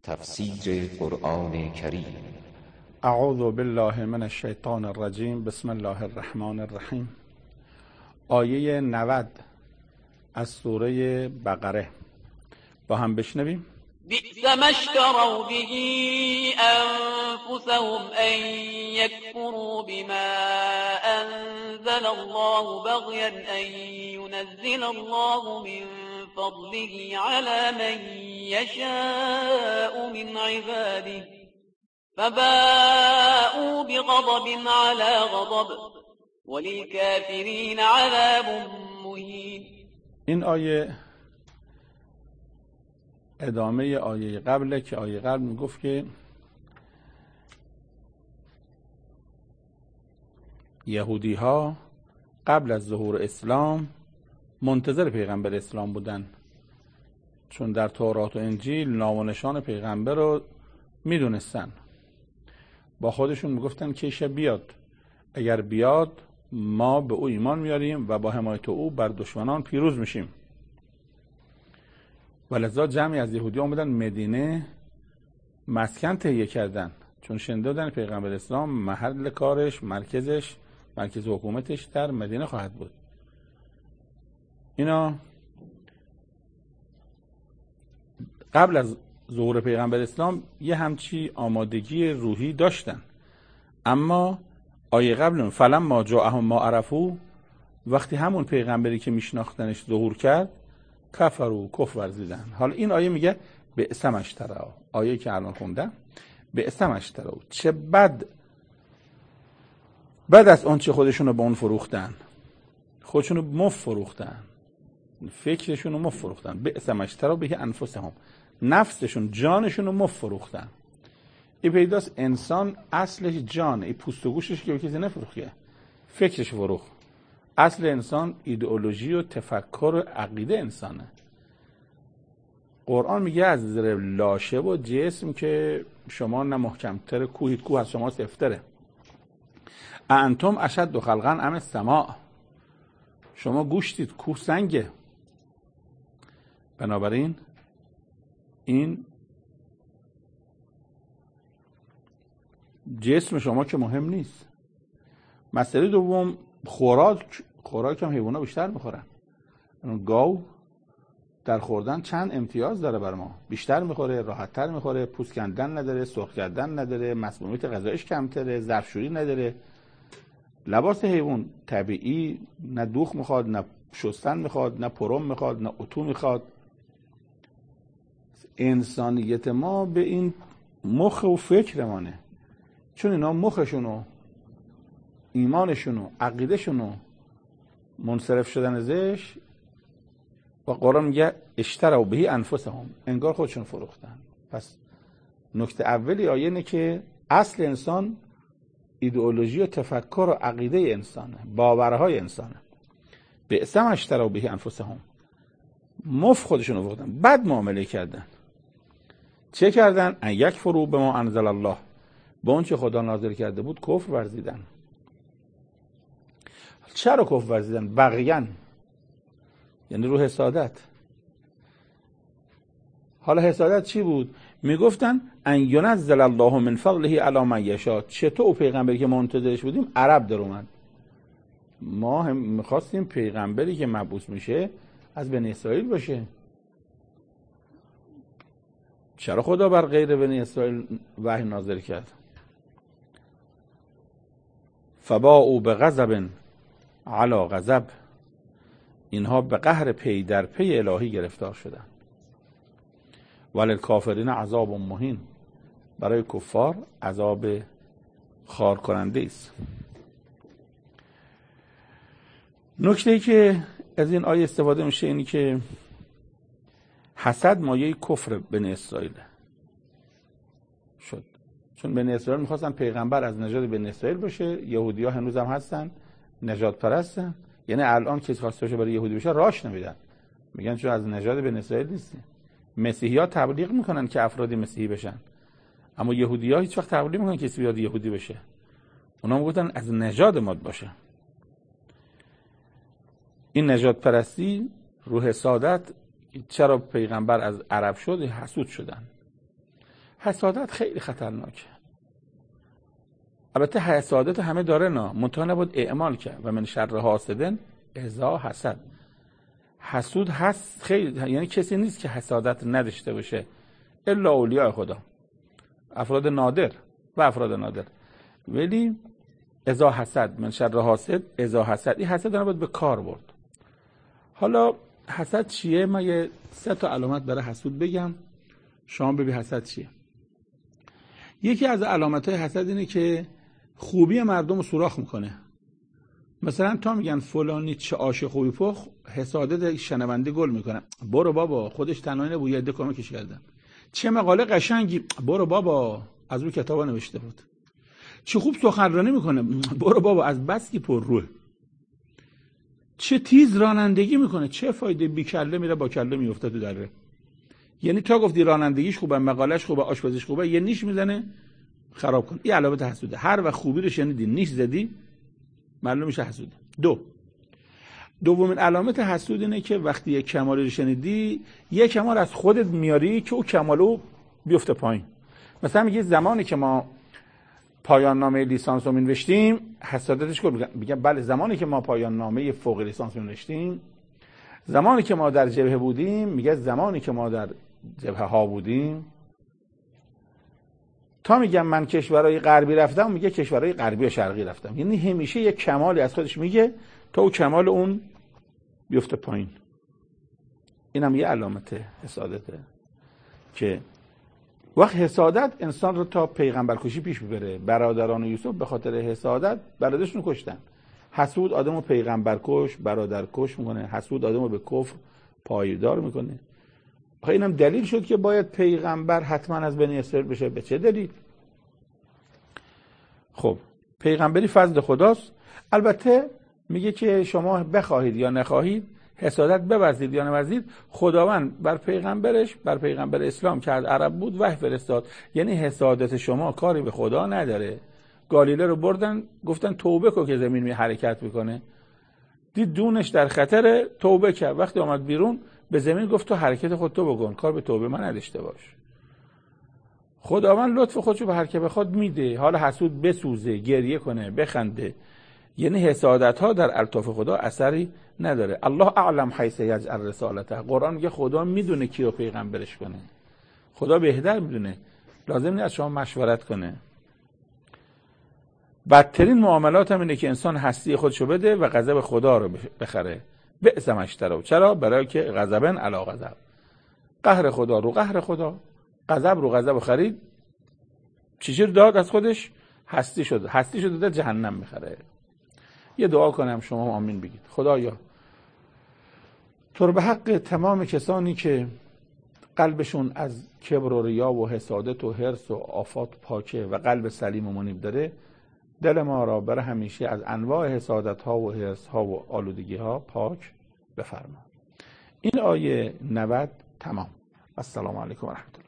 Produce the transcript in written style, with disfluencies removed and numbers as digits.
تفسیر قرآن کریم. اعوذ بالله من الشیطان الرجیم. بسم الله الرحمن الرحیم. آیه 90 از سوره بقره با هم بشنویم. بئس ما اشتروا به انفسهم ان يكفروا بما انزل الله بغيا ان ينزل الله من فضله على من يشاء من عباده فباءوا بغضب على غضب وللكافرين عذاب مهين. این آیه ادامه آیه قبله که آیه قبل میگفت که یهودی ها قبل از ظهور اسلام منتظر پیغمبر اسلام بودن، چون در تورات و انجیل نام و نشان پیغمبر رو میدونستن. با خودشون میگفتن که ایشه بیاد، اگر بیاد ما به او ایمان میاریم و با حمایت او بر دشمنان پیروز میشیم. ولذا جمعی از یهودی آمدن مدینه مسکن تهیه کردن، چون شنیده بودن پیغمبر اسلام محل کارش، مرکز حکومتش در مدینه خواهد بود. اینا قبل از ظهور پیغمبر اسلام یه همچی آمادگی روحی داشتن، اما آیه قبل فلما جاءهم ما عرفوا، وقتی همون پیغمبری که میشناختنش ظهور کرد کفروا، کفر ورزیدن. حالا این آیه میگه بئس ما اشتروا، آیه که الان خوندم، بئس ما اشتروا، چه بد از اون چه خودشونو به اون فروختن، خودشونو مف فروختن، فکرشونو مف فروختن. بئس ما اشتروا به انفسهم، نفسشون جانشونو مف فروختن. این پیداست انسان اصلش جانه، این پوست و گوشش که به کسی نفروخیه، فکرش فروخت. اصل انسان ایدئولوژی و تفکر و عقیده انسانه. قرآن میگه از زیر لاشه و جسم که شما نه محکمتر کوهید، کوه از شما سفتره. انتم اشد خلقا ام السماء، شما گوشتید، کوه سنگه. بنابراین این جسم شما که مهم نیست. مسئله دوم، خوراک هم حیوانات بیشتر میخورن. گاو در خوردن چند امتیاز داره بر ما، بیشتر میخوره، راحتتر میخوره، پوست کندن نداره، سرخ کردن نداره، مسمومیت غذایش کمتره، ظرفشویی نداره. لباس حیوان طبیعی، نه دوخ میخواد، نه شستن میخواد، نه پرم میخواد، نه اتو میخواد. انسانیت ما به این مخ و فکرمانه، چون اینا مخشونو، ایمانشونو، عقیدهشونو منصرف شدن ازش. و قرآن میگه اشتروا به انفسهم، انگار خودشون فروختن. پس نکته اولی آیه اینه که اصل انسان ایدئولوژی و تفکر و عقیده انسانه، باورهای انسانه. بئس ما اشتروا به انفسهم، مف خودشون فروختن، بد معامله کردن. چه کردن؟ ان یکفروا بما انزل الله، با اون چه خدا نازل کرده بود کفر ورزیدن. چرا کفر ورزیدن؟ بغیاً، یعنی رو حسادت. حالا حسادت چی بود؟ میگفتن ان ینزل الله من فضله علی من یشاء. چطور پیغمبری که منتظرش بودیم عرب در اومد؟ ما هم میخواستیم پیغمبری که مبعوث میشه از بنی اسرائیل باشه. چرا خدا بر غیر بنی اسرائیل وحی نازل کرد؟ فباءوا بغضب علی غضب، اینها به قهر پی در پی الهی گرفتار شدند. وللکافرین عذاب مهین، برای کفار عذاب خار کننده است. نکته‌ای که از این آیه استفاده میشه اینی که حسد مایه کفر بنی اسرائیل شد، چون بنی اسرائیل میخواستن پیغمبر از نژاد بنی اسرائیل باشه. یهودی‌ها هنوز هم هستن، نژاد پرستن. یعنی الان کسی خواسته باشه برای یهودی بشه راش نمیدن، میگن چون از نژاد بنی اسرائیل نیستی. مسیحی‌ها تبلیغ میکنن که افرادی مسیحی بشن، اما یهودی‌ها هیچ وقت تبلیغ نمیکنن کسی بیاد یهودی بشه. اونا میگفتن از نژاد ما باشه. این نژاد پرستی، روح حسادت، چرا پیغمبر از عرب شد؟ حسود شدن. حسادت خیلی خطرناکه. البته حسادت همه داره نه، منتها نباید اعمال کرد. و من شر حاسد اذا حسد. حسود هست خیلی، یعنی کسی نیست که حسادت نداشته باشه الا اولیاء خدا، افراد نادر و افراد نادر. ولی اذا حسد، من شر حاسد اذا حسد، این حسد رو باید به کار برد. حالا حسد چیه؟ من یه 3 تا علامت برای حسود بگم، شما ببین حسد چیه. یکی از علامت‌های حسد اینه که خوبی مردم رو سوراخ میکنه. مثلا تا میگن فلانی چه آش خوبی پخ، حسادت شنونده گل میکنه، برو بابا خودش تنها نبود یه عده کمکش کردن. چه مقاله قشنگی، برو بابا از اون کتابا نوشته بود. چه خوب سخنرانی میکنه، برو بابا از بس که پر روه. چه تیز رانندگی میکنه، چه فایده، بی کله میره با کله میفته تو دره. یعنی تا گفتی رانندگیش خوبه، مقالش خوبه، آشپزیش خوبه، یه نیش میزنه خراب کن. این علامت حسوده. هر وقت خوبی رو شنیدی نیش زدی معلوم میشه حسوده. دومین علامت حسود اینه که وقتی یک کمالی رو شنیدی، یک کمال از خودت میاری که او کمالو بیفته پایین. مثلا میگه زمانی که ما پایان نامه لیسانس رو نوشتیم، حسادتش کن میگه بله زمانی که ما پایان نامه فوق لیسانس رو نوشتیم، زمانی که ما در جبهه بودیم، میگه زمانی که ما در جبهه ها بودیم. تا میگم من کشورهای غربی رفتم، میگه کشورهای غربی و شرقی رفتم. یعنی همیشه یک کمالی از خودش میگه تا او کمال اون بیفته پایین. اینم یه علامت حسادته که وقت حسادت انسان رو تا پیغمبر کشی پیش ببره. برادران یوسف به خاطر حسادت برادرشون کشتن. حسود آدمو پیغمبر کش، برادر کش میکنه. حسود آدمو به کفر پایدار میکنه. آخه اینم دلیل شد که باید پیغمبر حتما از بنی اسرائیل بشه. به چه دلیل؟ خب پیغمبری فضل خداست. البته میگه که شما بخواهید یا نخواهید حسادت بورزید یا نورزید، خداوند بر پیغمبرش، بر پیغمبر اسلام که از عرب بود وحی فرستاد. یعنی حسادت شما کاری به خدا نداره. گالیله رو بردن گفتن توبه کن که زمین می حرکت میکنه، دید دونش در خطر، توبه کرد. وقتی آمد بیرون به زمین گفت تو حرکت خود تو بکن، کار به توبه من نداشته باش. خداوند لطف خودشو به هر که بخواد میده. حالا حسود بسوزه، گریه کنه، بخنده، یعنی حسادت ها در الطاف خدا اثری نداره. الله اعلم حیث یجعل رسالته. قرآن میگه خدا میدونه کیو پیغمبرش کنه. خدا بهتر میدونه، لازم نیست از شما مشورت کنه. بدترین معاملات هم اینه که انسان هستی خودشو بده و غضب خدا رو بخره. بئس ما اشتروا. چرا؟ برای که غضبن علی غضب. قهر خدا رو قهر خدا، غضب رو غضب خرید. چیزی داد از خودش؟ هستی شده. هستی شده در جهنم میخره. یه دعا کنم شما آمین بگید. خدایا تو رو به حق تمام کسانی که قلبشون از کبر و ریا و حسادت و حرص و آفات پاکه و قلب سلیم و منیب داره، دل ما را برای همیشه از انواع حسادت ها و حرص ها و آلودگی ها پاک بفرما. این آیه 90 تمام. السلام علیکم و رحمت الله.